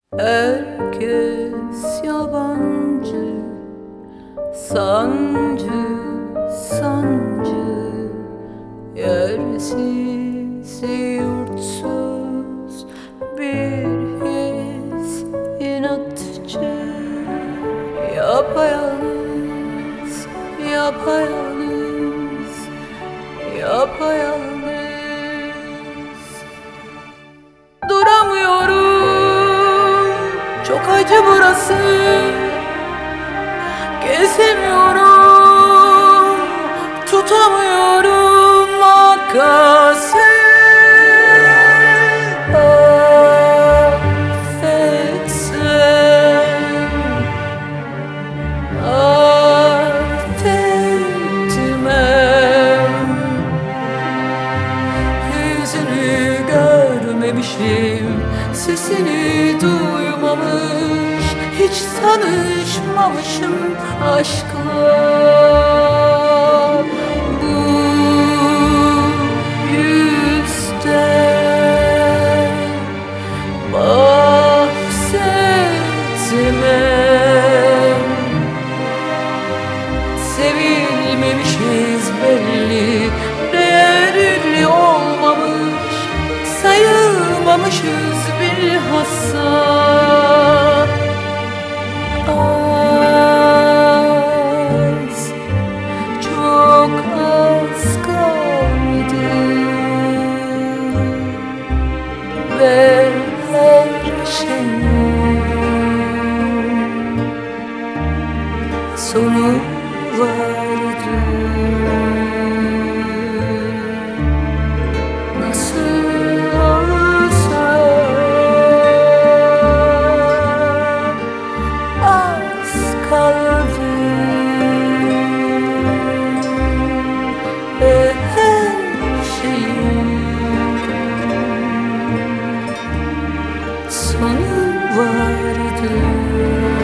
Herkes yabancı, sancı, sancı, yersiz, yurtsuz bir his inatçı. Yapayalnız, yapayalnız, yapayalnız. Duramıyorum, çok acı burası. Gezemiyorum, tutamıyorum makası. Affetsen, affetmem. Yüzünü görmemişim, sesini duymamış, hiç tanışmamışım aşkla. Bu yüzden bahsetmem. Sevilmemişiz belli, değerli olmamış, sayılmamışız bilhassa. Az, çok az kaldı ve her şeyin sonu vardı. Nasıl olsa az kaldı ve her şeyin sonu vardı.